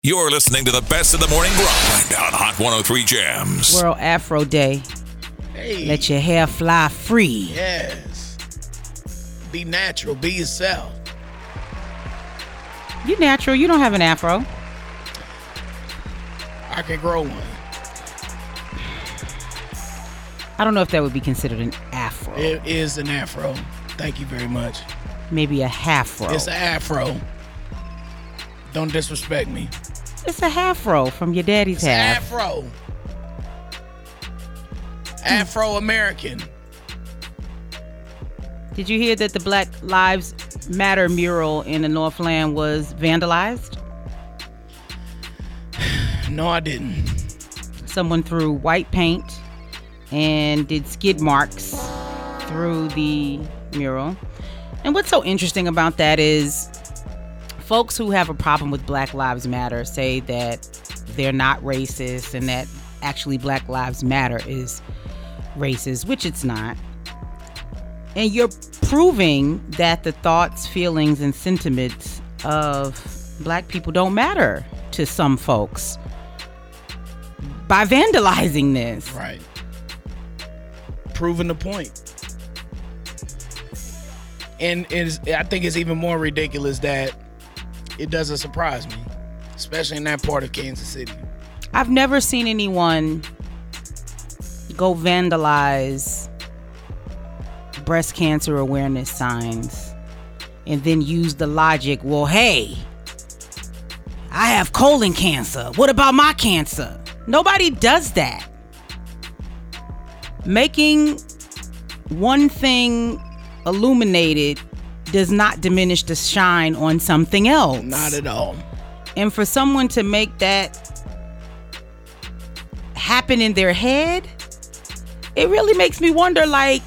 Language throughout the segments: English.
You're listening to the best of the morning grind on Hot 103 Jams. World Afro Day. Hey. Let your hair fly free. Yes. Be natural. Be yourself. You natural. You don't have an afro. I can grow one. I don't know if that would be considered an afro. It is an afro. Thank you very much. Maybe a half-ro. It's an afro. Don't disrespect me. It's a half-ro from your daddy's It's half. afro. Afro-American. Did you hear that the Black Lives Matter mural in the Northland was vandalized? No, I didn't. Someone threw white paint and did skid marks through the mural. And what's so interesting about that is folks who have a problem with Black Lives Matter say that they're not racist and that actually Black Lives Matter is racist, which it's not. And you're proving that the thoughts, feelings, and sentiments of Black people don't matter to some folks by vandalizing this. Right. Proving the point. And I think it's even more ridiculous that it doesn't surprise me, especially in that part of Kansas City. I've never seen anyone go vandalize breast cancer awareness signs and then use the logic, well, hey, I have colon cancer. What about my cancer? Nobody does that. Making one thing illuminated does not diminish the shine on something else. Not at all. And for someone to make that happen in their head, it really makes me wonder, like,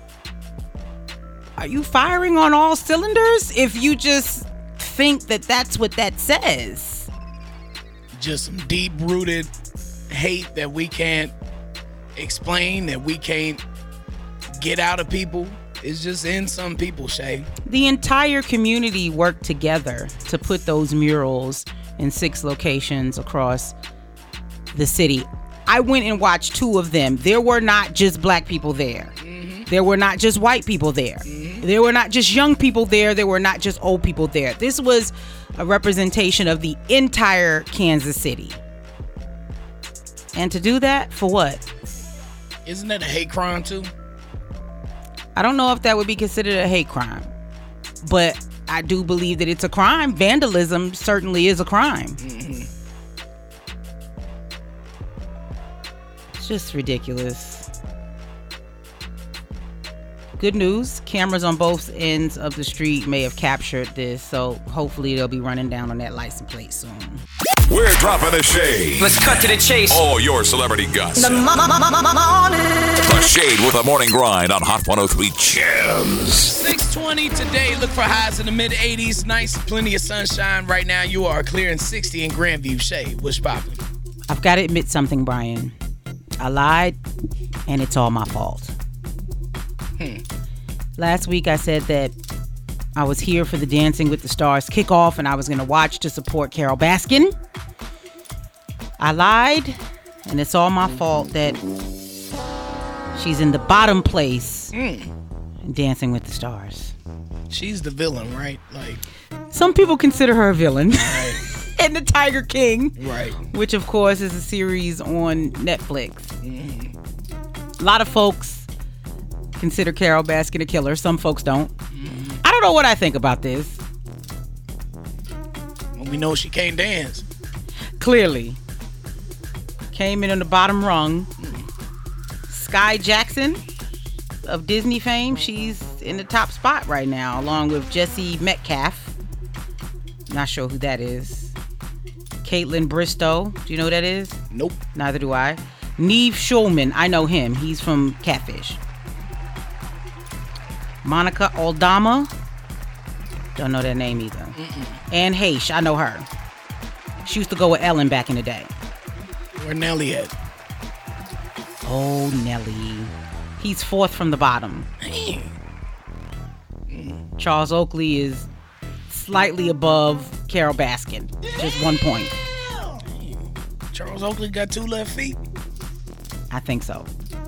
are you firing on all cylinders if you just think that that's what that says? Just some deep-rooted hate that we can't explain, that we can't get out of people. It's just in some people, Shay. The entire community worked together to put those murals in 6 locations across the city. I went and watched 2 of them. There were not just Black people there. Mm-hmm. There were not just white people there. Mm-hmm. There were not just young people there. There were not just old people there. This was a representation of the entire Kansas City. And to do that, for what? Isn't that a hate crime too? I don't know if that would be considered a hate crime, but I do believe that it's a crime. Vandalism certainly is a crime. Mm-hmm. It's just ridiculous. Good news, cameras on both ends of the street may have captured this, so hopefully they'll be running down on that license plate soon. We're dropping the shade. Let's cut to the chase. All your celebrity gossip. The morning. The Shade with a morning grind on Hot 103 Jams. 620 today. Look for highs in the mid-80s. Nice, plenty of sunshine. Right now, you are clearing 60 in Grandview. Shay, what's poppin'? I've got to admit something, Brian. I lied, and it's all my fault. Last week, I said that I was here for the Dancing with the Stars kickoff, and I was going to watch to support Carole Baskin. I lied, and it's all my fault that she's in the bottom place in Dancing with the Stars. She's the villain, right? Like, some people consider her a villain. right. And the Tiger King. Right. Which, of course, is a series on Netflix. Mm-hmm. A lot of folks consider Carole Baskin a killer. Some folks don't. Mm-hmm. I don't know what I think about this. Well, we know she can't dance. Clearly. Came in on the bottom rung. Sky Jackson of Disney fame, she's in the top spot right now, along with Jesse Metcalf. Not sure who that is. Caitlin Bristow. Do you know who that is? Nope. Neither do I. Neve Schulman. I know him. He's from Catfish. Monica Aldama. Don't know that name either. Anne Heche. I know her. She used to go with Ellen back in the day. Where Nelly at? Oh, Nelly. He's 4th from the bottom. Charles Oakley is slightly above Carole Baskin. Just 1 point. Charles Oakley got 2 left feet. I think so.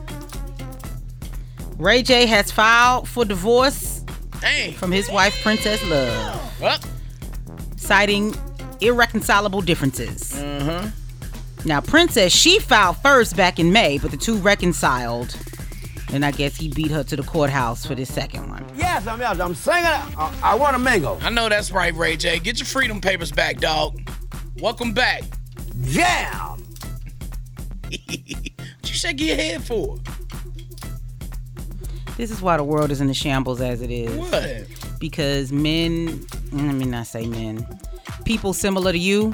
Ray J has filed for divorce from his wife, Princess Love, citing irreconcilable differences. Now, Princess, she filed first back in May, but the two reconciled. And I guess he beat her to the courthouse for this second one. Yes, I'm singing. I want a mango. I know that's right, Ray J. Get your freedom papers back, dog. Welcome back. Jam. What you shaking your head for? This is why the world is in the shambles as it is. What? Because men, let me not say men, people similar to you,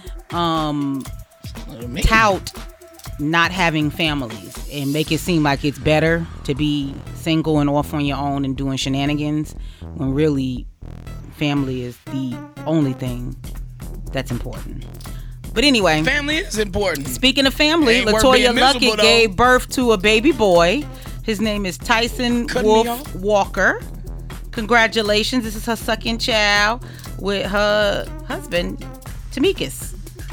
tout not having families and make it seem like it's better to be single and off on your own and doing shenanigans, when really family is the only thing that's important. But anyway, family is important. Speaking of family, LaToya Luckett gave birth to a baby boy. His name is Tyson Wolf Walker. Congratulations. This is her second child with her husband, Tamikis.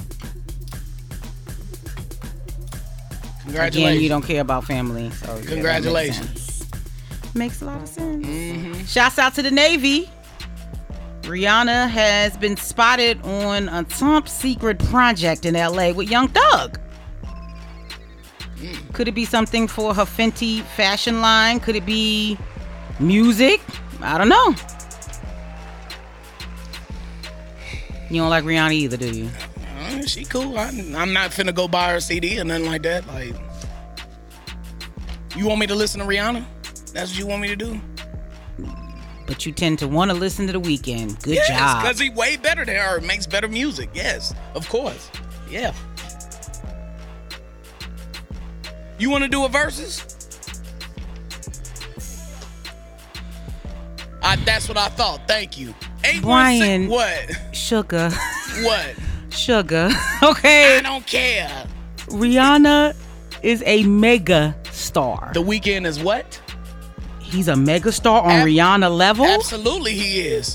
Congratulations. Again, you don't care about family. So congratulations. Makes a lot of sense. Shouts out to the Navy. Rihanna has been spotted on a top secret project in LA with Young Thug. Could it be something for her Fenty fashion line? Could it be music? I don't know. You don't like Rihanna either, do you? She cool. I'm not finna go buy her CD or nothing like that. Like, you want me to listen to Rihanna? That's what you want me to do? But you tend to want to listen to The Weeknd. Good job. Yes, because he's way better than her. Makes better music. Yes, of course. Yeah. You want to do a versus? That's what I thought. Thank you. Brian. What? Sugar. What? Sugar. Okay. I don't care. Rihanna is a mega star. The Weeknd is what? He's a mega star on Rihanna level? Absolutely he is.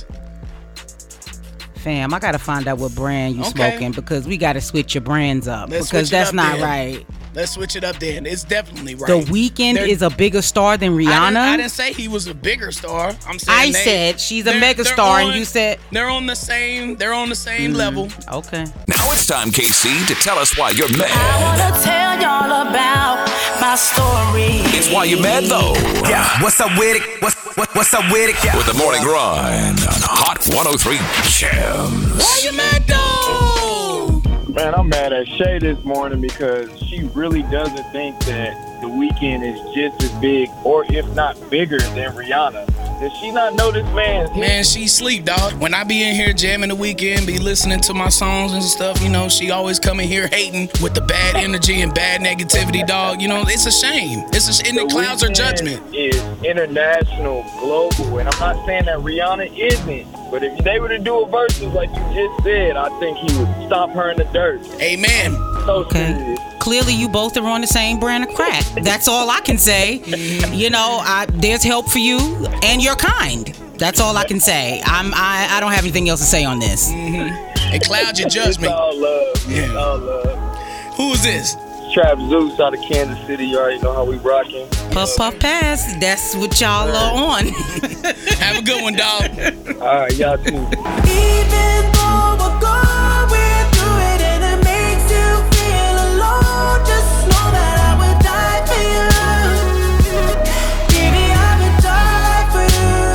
Fam, I gotta find out what brand you smoking, because we gotta switch your brands up. Because that's not right. Let's switch it up then. It's definitely right. The Weeknd is a bigger star than Rihanna? I didn't say he was a bigger star. I'm saying I said she's a mega star, and you said they're on the same level. Okay. Now it's time, KC, to tell us why you're mad. I wanna tell y'all about my story. It's Why You're Mad, though. Yeah, what's up with it? What's up with it? Yeah. With the morning grind on Hot 103 Jams. Why you mad, though? Man, I'm mad at Shay this morning because she really doesn't think that The Weeknd is just as big, or if not bigger, than Rihanna. Does she not know this man? Man, she sleep, dog. When I be in here jamming The Weeknd, be listening to my songs and stuff, you know, she always come in here hating with the bad energy and bad negativity, dog. You know, it's a shame. And it clouds her judgment. Is international, global, and I'm not saying that Rihanna isn't. But if they were to do a versus like you just said, I think he would stop her in the dirt. Amen. So serious. Clearly, you both are on the same brand of crack. That's all I can say. You know, there's help for you, and you're kind. That's all I can say. I don't have anything else to say on this. It clouds your judgment. It's all love. Yeah. It's all love. Who is this? Trap Zeus out of Kansas City. You already know how we rocking. Puff, puff, pass. That's what y'all are on. Have a good one, dog. All right, y'all too. Even though we're going through it and it makes you feel alone, just know that I would die for you. Baby, I would die for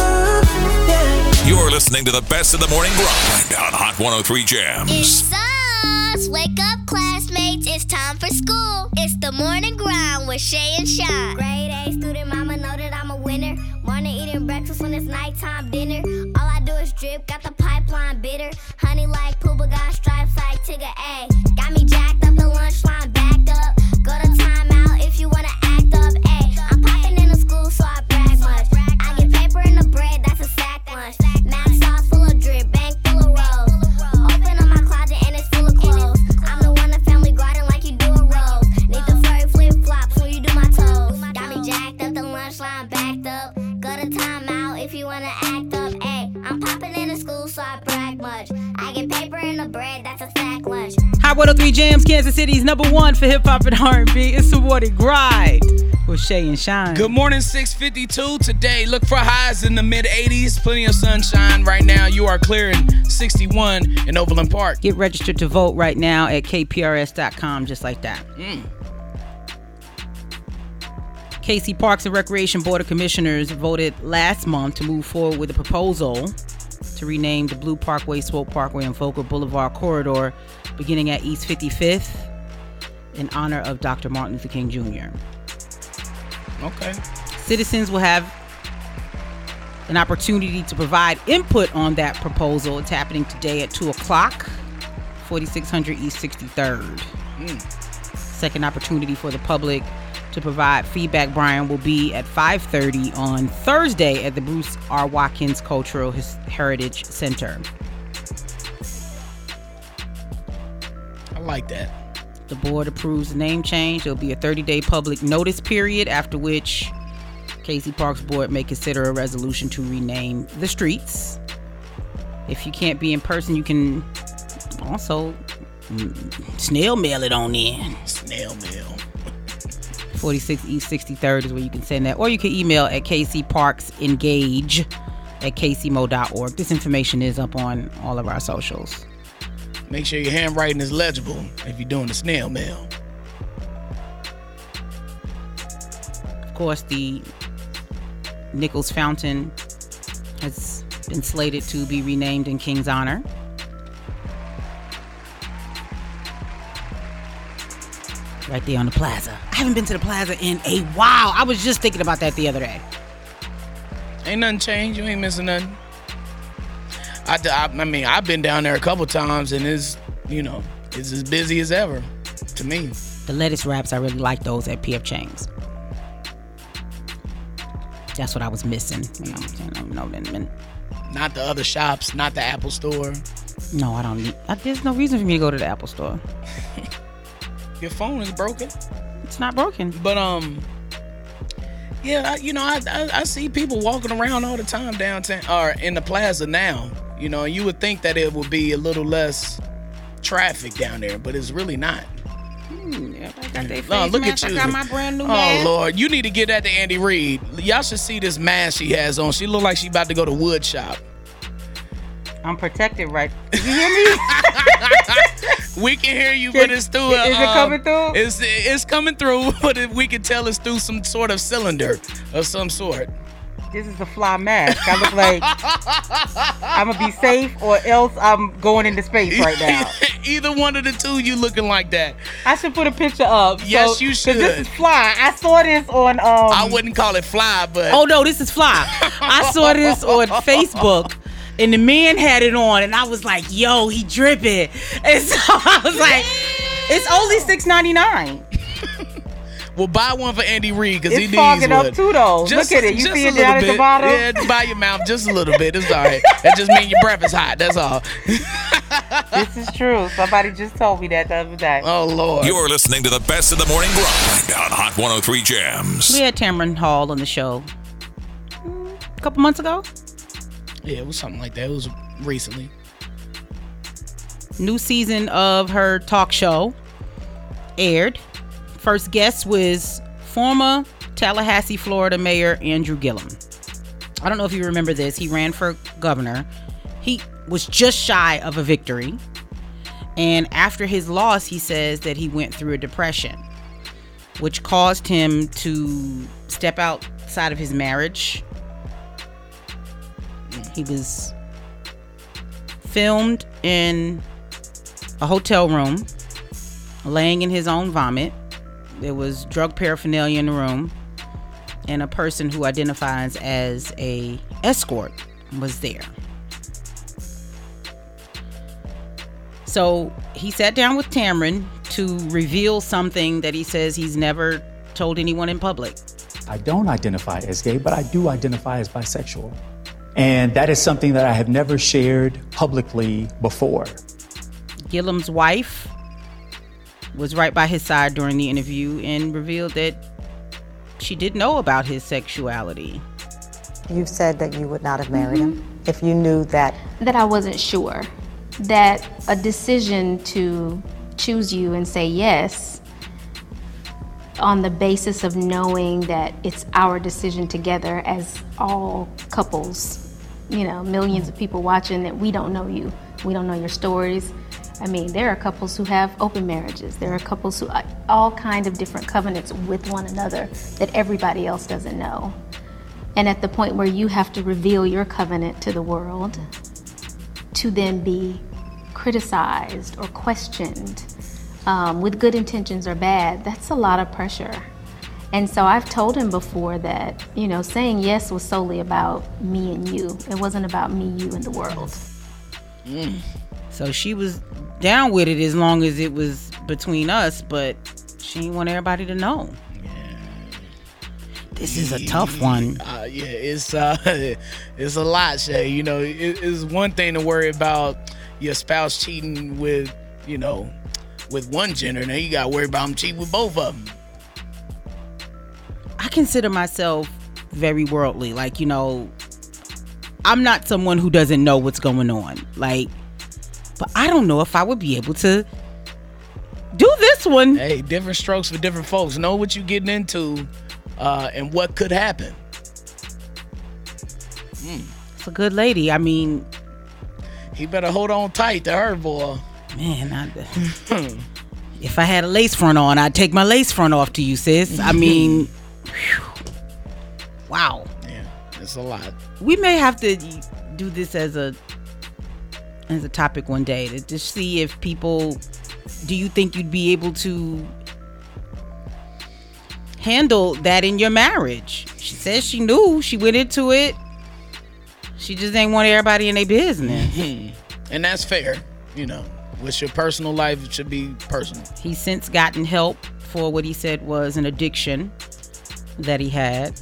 you. You're listening to the best of the morning grind on Hot 103 Jams. It's us. Wake up, classmates. It's time for school. It's the morning grind with Shay and Shine. Grade A student, mama know that I'm a winner. Morning eating breakfast when it's nighttime dinner. All I do is drip, got the pipeline bitter. Honey like Pooba, got stripes like Tigger A. Got me jacked up, the lunch line backed up. Go to timeout if you wanna act up. Ay, I'm popping in the school, so I brag much. I get paper in the bread, that's a sack lunch. Math sauce full of drip, bank full of rolls. Open up my closet and it's full of clothes. I'm the one the family garden like you do a rose. Need the furry flip flops when you do my toes. Got me jacked up, the lunch line backed up. Go to timeout if you wanna act up. Ay, I'm popping in the school, so I brag much. I get paper in the bread, that's a sack lunch. Hot 103 Jams, Kansas City's #1 for hip hop and R&B. It's the Morning Grind with Shay and Shine. Good morning, 6:52 today. Look for highs in the mid-80s. Plenty of sunshine right now. You are clearing 61 in Overland Park. Get registered to vote right now at kprs.com, just like that. KC Parks and Recreation Board of Commissioners voted last month to move forward with a proposal to rename the Blue Parkway, Swope Parkway, and Volker Boulevard corridor beginning at East 55th in honor of Dr. Martin Luther King Jr. Okay. Citizens will have an opportunity to provide input on that proposal. It's happening today at 2 o'clock, 4600 East 63rd. Second opportunity for the public to provide feedback, Brian, will be at 5:30 on Thursday at the Bruce R. Watkins Cultural Heritage Center. I like that. The board approves the name change. There'll be a 30-day public notice period, after which KC Parks Board may consider a resolution to rename the streets. If you can't be in person, you can also snail mail it on in. Snail mail. 46 East 63rd is where you can send that. Or you can email at kcparksengage@kcmo.org. This information is up on all of our socials. Make sure your handwriting is legible if you're doing the snail mail. Of course, the Nichols Fountain has been slated to be renamed in King's honor. Right there on the plaza. I haven't been to the plaza in a while. I was just thinking about that the other day. Ain't nothing changed. You ain't missing nothing. I mean, I've been down there a couple times, and it's as busy as ever to me. The lettuce wraps, I really like those at P.F. Chang's. That's what I was missing. Not the other shops, not the Apple store. No, I don't need. There's no reason for me to go to the Apple store. Your phone is broken. It's not broken. But yeah, I see people walking around all the time downtown or in the plaza now. You would think that it would be a little less traffic down there, but it's really not. Yeah, I got that face look mask. at you. I got my brand new Oh mask. Lord, you need to get that to Andy Reid. Y'all should see this mask she has on. She look like she about to go to wood shop. I'm protected, right? Did you hear me? We can hear you, but it's through. Is it coming through? It's coming through, but we can tell it's through some sort of cylinder of some sort. This is a fly mask. I look like I'm gonna be safe, or else I'm going into space right now. Either one of the two, you looking like that. I should put a picture up. Yes, you should. 'Cause this is fly. I saw this on. I wouldn't call it fly, but. Oh no, this is fly. I saw this on Facebook. And the man had it on, and I was like, "Yo, he dripping." And so I was like, "It's only $6.99." Well, buy one for Andy Reid because he It's needs fogging one. up too, though. Look at it. You see it down at the bottom? Yeah, by your mouth just a little bit. It's all right. That just means your breath is hot. That's all. This is true. Somebody just told me that the other day. Oh Lord. You're listening to the best of the morning grind on Hot 103 Jams. We had Tamron Hall on the show a couple months ago. Yeah, it was something like that. It was recently. New season of her talk show aired. First guest was former Tallahassee, Florida Mayor Andrew Gillum. I don't know if you remember this. He ran for governor. He was just shy of a victory. And after his loss, he says that he went through a depression, which caused him to step outside of his marriage. He was filmed in a hotel room, laying in his own vomit. There was drug paraphernalia in the room, and a person who identifies as a escort was there. So he sat down with Tamron to reveal something that he says he's never told anyone in public. I don't identify as gay, but I do identify as bisexual. And that is something that I have never shared publicly before. Gillum's wife was right by his side during the interview and revealed that she didn't know about his sexuality. You said that you would not have married him if you knew that. That I wasn't sure. That a decision to choose you and say yes on the basis of knowing that it's our decision together as all couples, you know, millions of people watching, that we don't know you, we don't know your stories. I mean, there are couples who have open marriages. There are couples who all kind of different covenants with one another that everybody else doesn't know. And at the point where you have to reveal your covenant to the world to then be criticized or questioned with good intentions or bad, that's a lot of pressure. And so I've told him before that, you know, saying yes was solely about me and you. It wasn't about me, you, and the world. So she was down with it as long as it was between us, but she didn't want everybody to know. This is a tough one. It's a lot, Shay. You know, it's one thing to worry about your spouse cheating with, you know, with one gender. Now you got to worry about them cheating with both of them. I consider myself very worldly. Like, you know, I'm not someone who doesn't know what's going on. Like, but I don't know if I would be able to do this one. Hey, different strokes for different folks. Know what you're getting into and what could happen. It's a good lady. I mean, he better hold on tight to her, boy. Man, if I had a lace front on, I'd take my lace front off to you, sis. I mean, wow. Yeah, it's a lot. We may have to do this as a topic one day to just see if people, do you think you'd be able to handle that in your marriage? She says she knew. She went into it. She just ain't want everybody in their business. And that's fair. You know, with your personal life, it should be personal. He's since gotten help for what he said was an addiction that he had.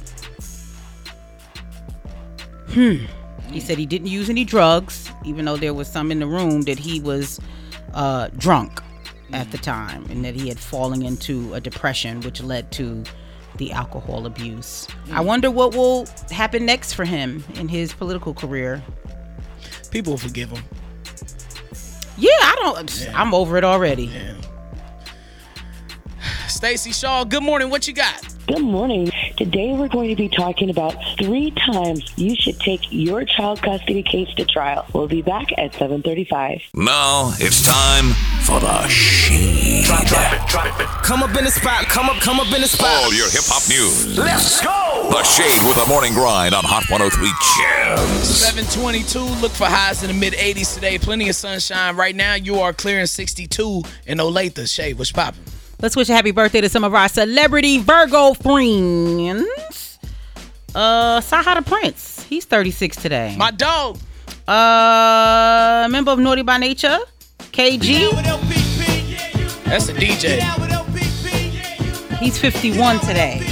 He said he didn't use any drugs, even though there was some in the room, that he was drunk at the time and that he had fallen into a depression, which led to the alcohol abuse. I wonder what will happen next for him in his political career. People will forgive him. Yeah, I'm over it already. Yeah. Stacey Shaw, good morning. What you got? Good morning. Today we're going to be talking about 3 times you should take your child custody case to trial. We'll be back at 7:35. Now it's time for the Shade. Drop it. Come up in the spot. Come up in the spot. All your hip hop news. Let's go. The Shade with the morning grind on Hot 103 Gems. 722. Look for highs in the mid 80s today. Plenty of sunshine. Right now you are clearing 62 in Olathe. Shade, what's poppin'? Let's wish a happy birthday to some of our celebrity Virgo friends. Saha the Prince. He's 36 today. My dog. Member of Naughty by Nature, KG. That's a DJ. He's 51 today.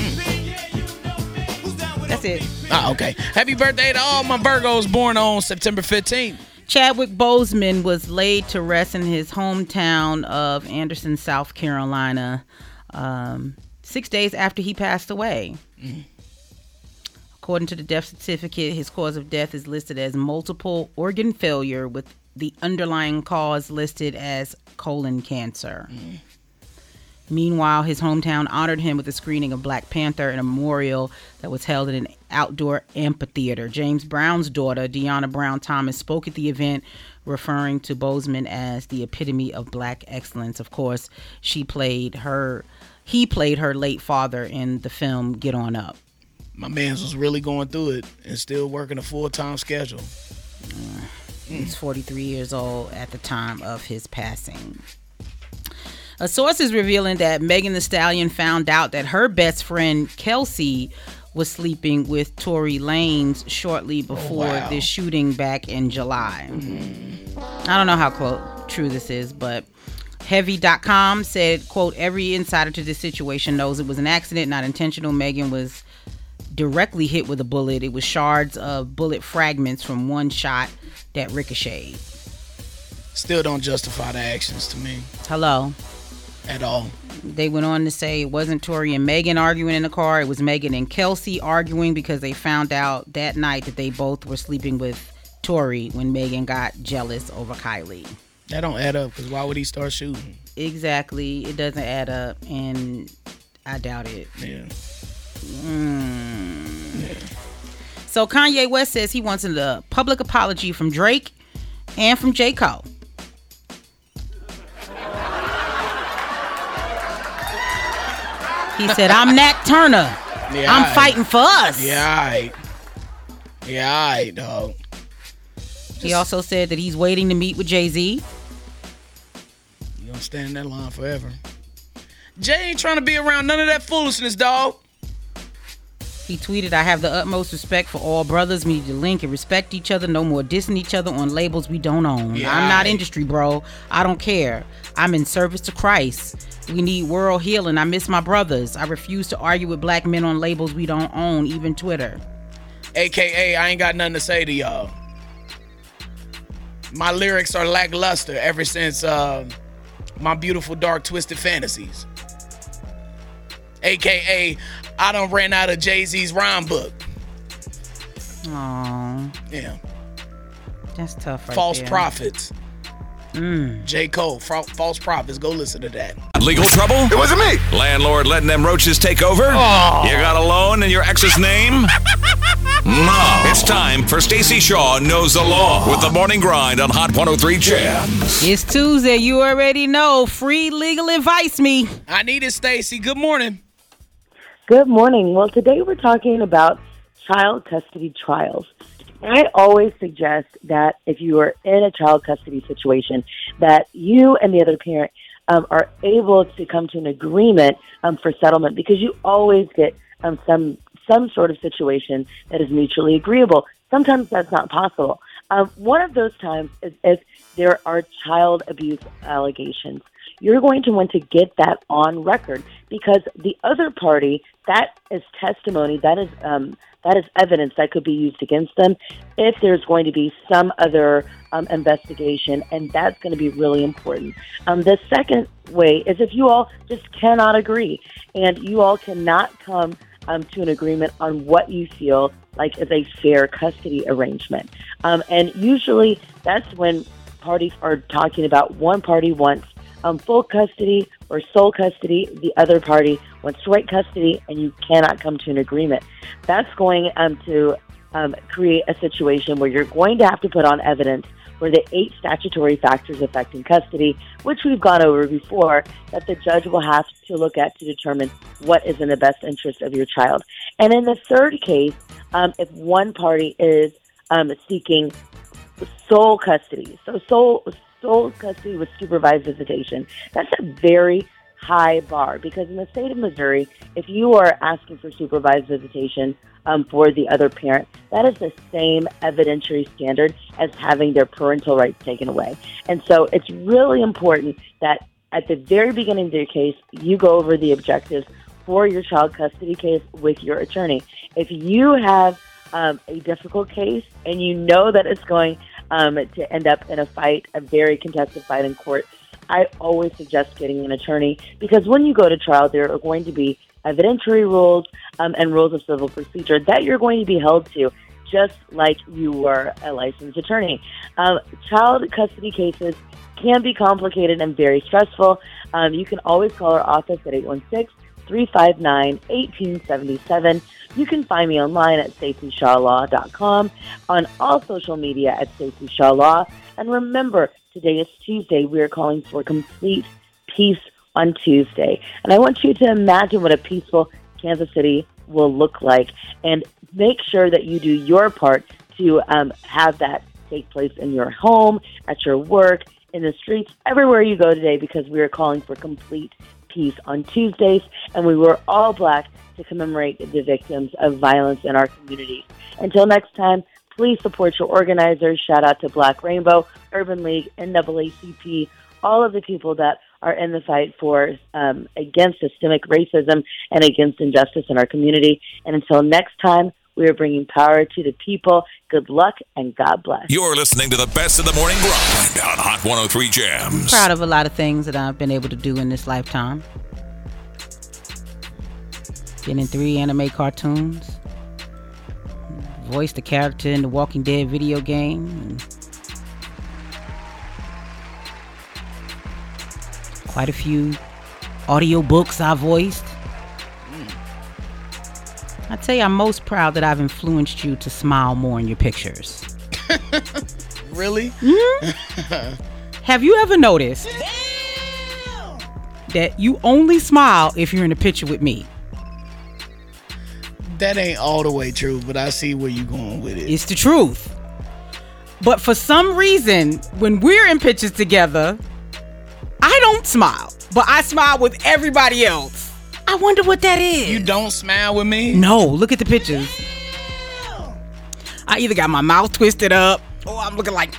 That's it. Okay. Happy birthday to all my Virgos born on September 15th. Chadwick Boseman was laid to rest in his hometown of Anderson, South Carolina, 6 days after he passed away. According to the death certificate, his cause of death is listed as multiple organ failure, with the underlying cause listed as colon cancer. Meanwhile, his hometown honored him with a screening of Black Panther and a memorial that was held in an outdoor amphitheater. James Brown's daughter, Deanna Brown Thomas, spoke at the event, referring to Boseman as the epitome of Black excellence. Of course, he played her late father in the film Get On Up. My man's was really going through it and still working a full-time schedule. He's 43 years old at the time of his passing. A source is revealing that Megan Thee Stallion found out that her best friend Kelsey was sleeping with Tory Lanez shortly before this shooting back in July. I don't know how true this is, but Heavy.com said, quote, every insider to this situation knows it was an accident, not intentional. Megan was directly hit with a bullet. It was shards of bullet fragments from one shot that ricocheted. Still don't justify the actions to me. Hello. At all. They went on to say it wasn't Tory and Megan arguing in the car. It was Megan and Kelsey arguing because they found out that night that they both were sleeping with Tory when Megan got jealous over Kylie. That don't add up, because why would he start shooting? Exactly. It doesn't add up, and I doubt it. Yeah. So Kanye West says he wants a public apology from Drake and from J. Cole. He said, I'm Nat Turner. Yeah, I'm fighting for us. Yeah, all right, dog. He also said that he's waiting to meet with Jay-Z. You gonna stand in that line forever. Jay ain't trying to be around none of that foolishness, dog. He tweeted, I have the utmost respect for all brothers. We need to link and respect each other. No more dissing each other on labels we don't own. Yeah, I'm not industry, bro. I don't care. I'm in service to Christ. We need world healing. I miss my brothers. I refuse to argue with black men on labels we don't own, even Twitter. AKA, I ain't got nothing to say to y'all. My lyrics are lackluster ever since My Beautiful Dark Twisted Fantasies. AKA, I done ran out of Jay-Z's rhyme book. Aww. Yeah. That's tough right False there. Prophets. J. Cole, False Prophets. Go listen to that. Legal trouble? It wasn't me. Landlord letting them roaches take over? Oh. You got a loan in your ex's name? No. It's time for Stacey Shaw Knows the Law with the Morning Grind on Hot 103 Jams. It's Tuesday. You already know. Free legal advice me. I need it, Stacey. Good morning. Good morning. Well, today we're talking about child custody trials. And I always suggest that if you are in a child custody situation, that you and the other parent are able to come to an agreement for settlement, because you always get some sort of situation that is mutually agreeable. Sometimes that's not possible. One of those times is if there are child abuse allegations. You're going to want to get that on record, because the other party, that is testimony, that is evidence that could be used against them if there's going to be some other investigation, and that's going to be really important. The second way is if you all just cannot agree, and you all cannot come to an agreement on what you feel like is a fair custody arrangement. And usually that's when parties are talking about one party wants full custody or sole custody, the other party wants joint custody, and you cannot come to an agreement. That's going to create a situation where you're going to have to put on evidence for the 8 statutory factors affecting custody, which we've gone over before, that the judge will have to look at to determine what is in the best interest of your child. And in the third case, if one party is seeking sole custody, so sole custody with supervised visitation, that's a very high bar, because in the state of Missouri, if you are asking for supervised visitation for the other parent, that is the same evidentiary standard as having their parental rights taken away. And so it's really important that at the very beginning of your case, you go over the objectives for your child custody case with your attorney. If you have a difficult case and you know that it's going to end up in a fight, a very contested fight in court, I always suggest getting an attorney, because when you go to trial, there are going to be evidentiary rules and rules of civil procedure that you're going to be held to, just like you were a licensed attorney. Child custody cases can be complicated and very stressful. You can always call our office at 816-359-1877. You can find me online at StaceyShawLaw.com, on all social media at Stacey Shaw Law. And remember, today is Tuesday. We are calling for complete peace on Tuesday. And I want you to imagine what a peaceful Kansas City will look like, and make sure that you do your part to have that take place in your home, at your work, in the streets, everywhere you go today, because we are calling for complete peace on Tuesdays, and we wear all black to commemorate the victims of violence in our communities. Until next time, please support your organizers. Shout out to Black Rainbow, Urban League, NAACP, all of the people that are in the fight for against systemic racism and against injustice in our community. And until next time, we are bringing power to the people. Good luck and God bless. You're listening to the best of the morning grind on Hot 103 Jams. Proud of a lot of things that I've been able to do in this lifetime. Been in 3 anime cartoons. Voiced a character in the Walking Dead video game. quite a few audiobooks I voiced. I'd say I'm most proud that I've influenced you to smile more in your pictures. Really? Have you ever noticed that you only smile if you're in a picture with me? That ain't all the way true, but I see where you're going with it. It's the truth. But for some reason, when we're in pictures together, I don't smile, but I smile with everybody else. I wonder what that is. You don't smile with me? No, look at the pictures. I either got my mouth twisted up or I'm looking like...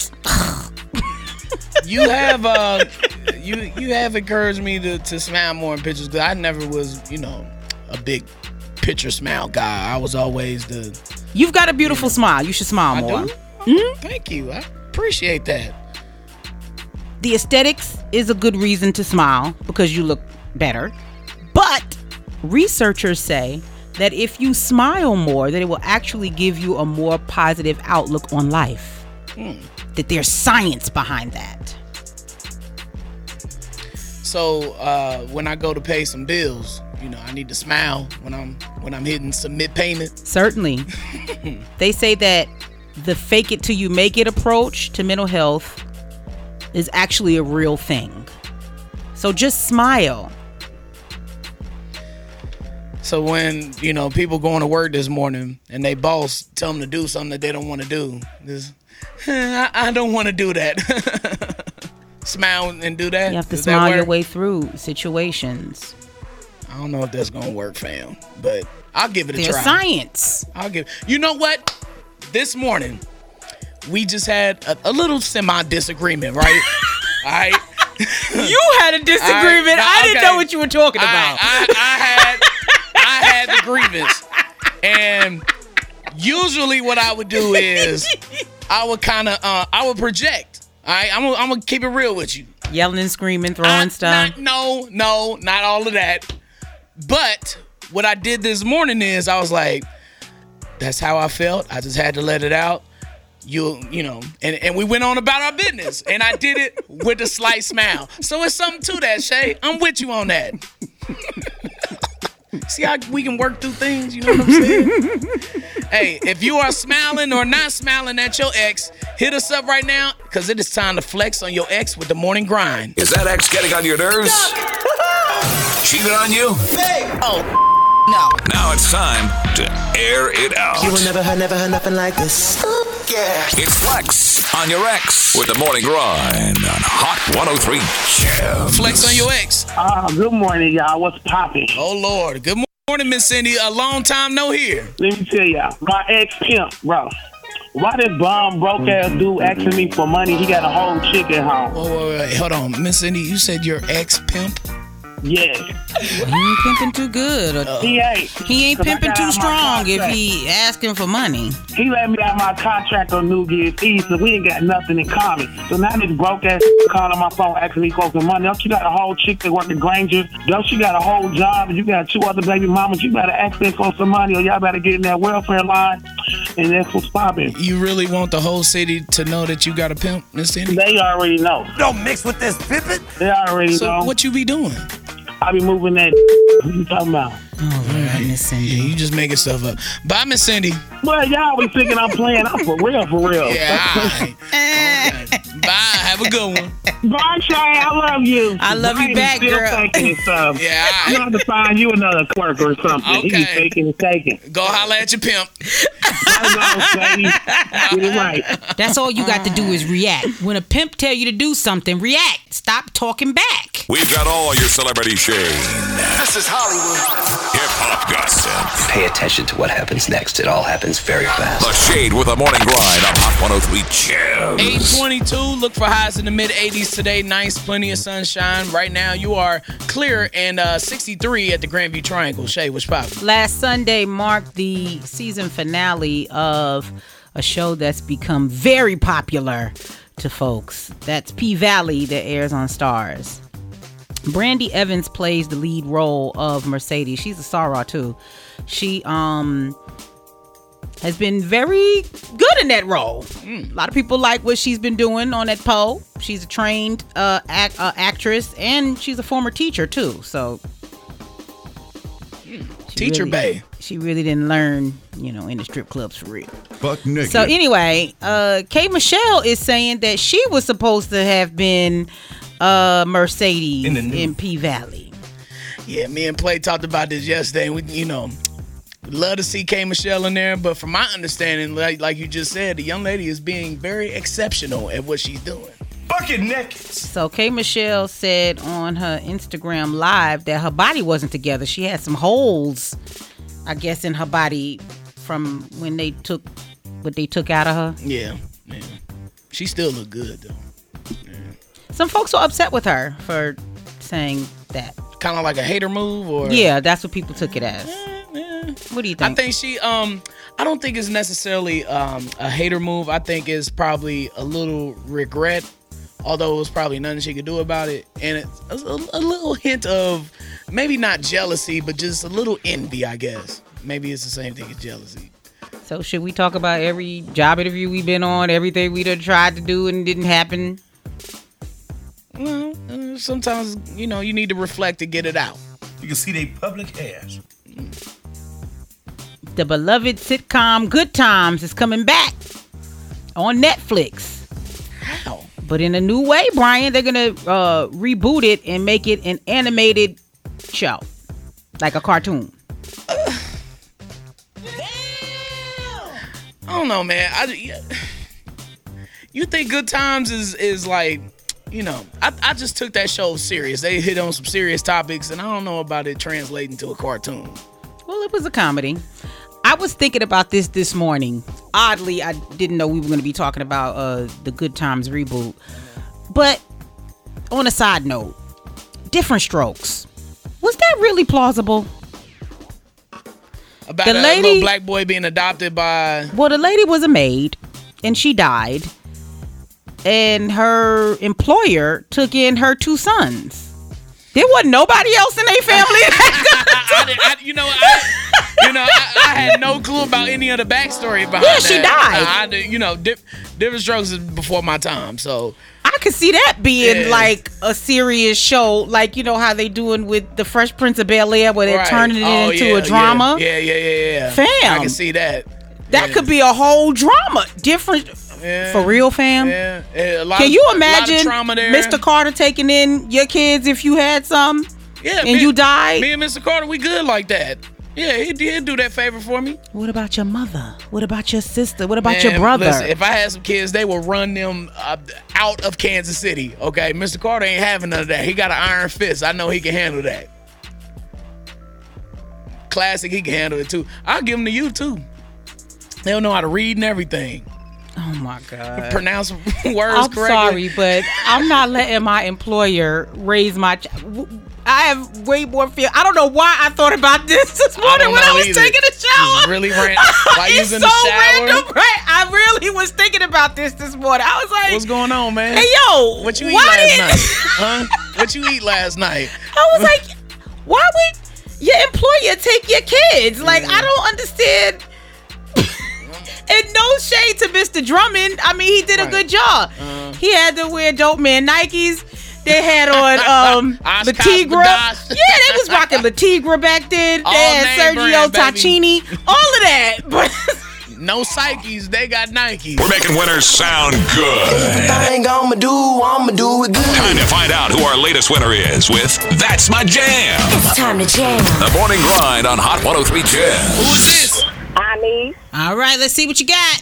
You have you have encouraged me to smile more in pictures, because I never was, a big picture smile guy. I was always the... You've got a beautiful smile. You should smile more. I do? Mm-hmm. Thank you. I appreciate that. The aesthetics is a good reason to smile because you look better. But researchers say that if you smile more, that it will actually give you a more positive outlook on life. That there's science behind that. So when I go to pay some bills, I need to smile when I'm hitting submit payment. Certainly. They say that the fake it till you make it approach to mental health is actually a real thing. So just smile. So when, people going to work this morning and they boss tell them to do something that they don't want to do, I don't want to do that. Smile and do that. You have to smile your way through situations. I don't know if that's going to work, fam, but I'll give it a try. There's science. You know what? This morning, we just had a little semi-disagreement, right? All right? You had a disagreement. I didn't know what you were talking about. I had the grievance. And usually what I would do is I would project. All right? I'm going to keep it real with you. Yelling and screaming, throwing stuff. No, not all of that. But what I did this morning is I was like, that's how I felt. I just had to let it out. And we went on about our business. And I did it with a slight smile. So it's something to that, Shay. I'm with you on that. See how we can work through things, you know what I'm saying? Hey, if you are smiling or not smiling at your ex, hit us up right now, because it is time to flex on your ex with the morning grind. Is that ex getting on your nerves? Cheated on you? Oh, no. Now it's time to air it out. You will never heard nothing like this. Yeah. It's Flex on your ex with the morning grind on Hot 103 Gems. Flex on your ex. Good morning, y'all. What's popping? Oh, Lord. Good morning, Miss Cindy. A long time no here. Let me tell y'all, my ex-pimp, bro. Why this bum broke-ass dude asking me for money? He got a whole chick at home. Wait. Hold on. Miss Cindy, you said your ex-pimp? Yes. He ain't pimping too good. He ain't pimping too strong if he asking for money. He let me out my contract on New Year's Eve, so we ain't got nothing in common. So now this broke ass calling my phone asking me for some money. Don't you got a whole chick that work at Granger? Don't you got a whole job and you got 2 other baby mamas? You better ask them for some money or y'all better get in that welfare line. And that's what's popping. You really want the whole city to know that you got a pimp, Miss Cindy? They already know. Don't mix with this pimpin'. They already know. So what you be doing? I be moving that. What you talking about? All right, Miss Cindy. Yeah, you just making stuff up. Bye, Miss Cindy. Well, y'all be thinking I'm playing. I'm for real. Yeah, all right. Bye. Have a good one. Bye, Shay. I love you. I love you back, girl. Yeah, I'm going to find you another clerk or something. Okay. He be taking and taking. Go holler at your pimp. Get it right. That's all you got to do is react. When a pimp tell you to do something, react. Stop talking back. We've got all your celebrity shade. This is Hollywood. Hip-hop gossip. Pay attention to what happens next. It all happens very fast. The Shade with a morning grind on Hot 103 Gems. 822. Look for highs in the mid-80s today. Nice, plenty of sunshine. Right now, you are clear and 63 at the Grandview Triangle. Shay, what's poppin'? Last Sunday marked the season finale of a show that's become very popular to folks. That's P-Valley that airs on Stars. Brandy Evans plays the lead role of Mercedes. She's a Sarah too. She has been very good in that role. A lot of people like what she's been doing on that pole. She's a trained actress, and she's a former teacher too. So, Teacher Bay. She really didn't learn, in the strip clubs for real. Buck naked. So anyway, K. Michelle is saying that she was supposed to have been Mercedes in P Valley. Yeah, me and Play talked about this yesterday. And we, love to see K. Michelle in there, but from my understanding, like you just said, the young lady is being very exceptional at what she's doing. Bucket naked. So K. Michelle said on her Instagram Live that her body wasn't together. She had some holes, I guess, in her body from when they took what they took out of her. Yeah. She still look good though. Yeah. Some folks were upset with her for saying that. Kind of like a hater move, or yeah, that's what people took it as. What do you think? I think she, I don't think it's necessarily a hater move. I think it's probably a little regret, although it was probably nothing she could do about it. And it's a little hint of maybe not jealousy, but just a little envy, I guess. Maybe it's the same thing as jealousy. So should we talk about every job interview we've been on, everything we done tried to do and didn't happen? Well, sometimes, you need to reflect to get it out. You can see they public hairs. The beloved sitcom Good Times is coming back on Netflix. How? But in a new way, Brian. They're going to reboot it and make it an animated show. Like a cartoon. I don't know, man. You think Good Times is like... I just took that show serious. They hit on some serious topics, and I don't know about it translating to a cartoon. Well, it was a comedy. I was thinking about this morning. Oddly, I didn't know we were going to be talking about the Good Times reboot. But on a side note, Different Strokes. Was that really plausible? About a little black boy being adopted by... Well, the lady was a maid, and she died. And her employer took in her 2 sons. There wasn't nobody else in their family. I had no clue about any of the backstory behind that. Yeah, she died. Different Strokes is before my time, so I could see that being like a serious show, like how they doing with the Fresh Prince of Bel-Air, where they're turning it into a drama. Yeah. Fam, I can see that. That could be a whole drama. Different. Yeah. For real, fam? Yeah. Can you imagine Mr. Carter taking in your kids if you had some? Yeah. And you died? Me and Mr. Carter, we good like that. Yeah, he'd do that favor for me. What about your mother? What about your sister? What about your brother? Listen, if I had some kids, they would run them out of Kansas City. Okay, Mr. Carter ain't having none of that. He got an iron fist. I know he can handle that. Classic, he can handle it too. I'll give them to you too. They don't know how to read and everything. Oh my God. Pronounce words correctly. I'm sorry, but I'm not letting my employer raise my I have way more fear. I don't know why I thought about this morning when I was taking a shower. Really random. While you was in the shower? Random, right? I really was thinking about this morning. I was like, what's going on, man? Hey, yo. What you eat last night? Huh? What you eat last night? I was like, why would your employer take your kids? Like, I don't understand. And no shade to Mr. Drummond. I mean, he did a good job. He had to wear Dope Man Nikes. They had on La Tigra. Yeah, they was rocking La Tigra back then. They had Sergio Tacchini. All of that. But no Psyches. They got Nikes. We're making winners sound good. Everything I'ma do it good. Time to find out who our latest winner is with That's My Jam. It's time to jam. The Morning Grind on Hot 103 Jam. Who is this? Annie. All right, let's see what you got.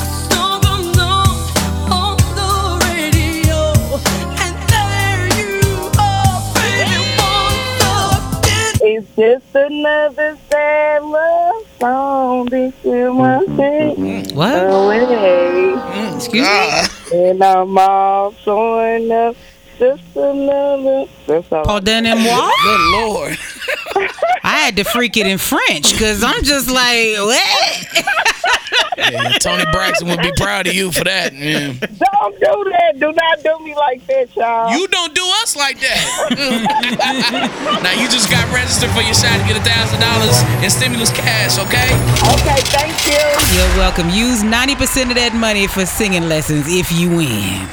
It's just another sad love song. This is my thing. What? Away. Excuse me? And I'm all showing up. Just another. Pardonnez-moi? Good Lord. I had to freak it in French because I'm just like, what? Yeah, Tony Braxton would be proud of you for that. Yeah. Don't do that. Do not do me like that, y'all. You don't do us like that. Now you just got registered for your shot to get $1,000 in stimulus cash, okay? Okay, thank you. You're welcome. Use 90% of that money for singing lessons if you win.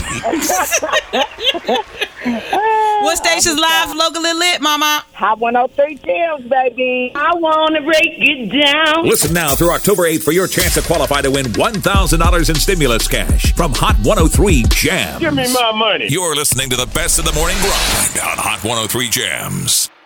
What station's live, locally lit, mama? Hot 103 Gems, baby. I want to break it down. Listen now through October 8th for your chance to qualify to win $1,000 in stimulus cash from Hot 103 Jams. Give me my money. You're listening to the best of the morning grind on Hot 103 Jams.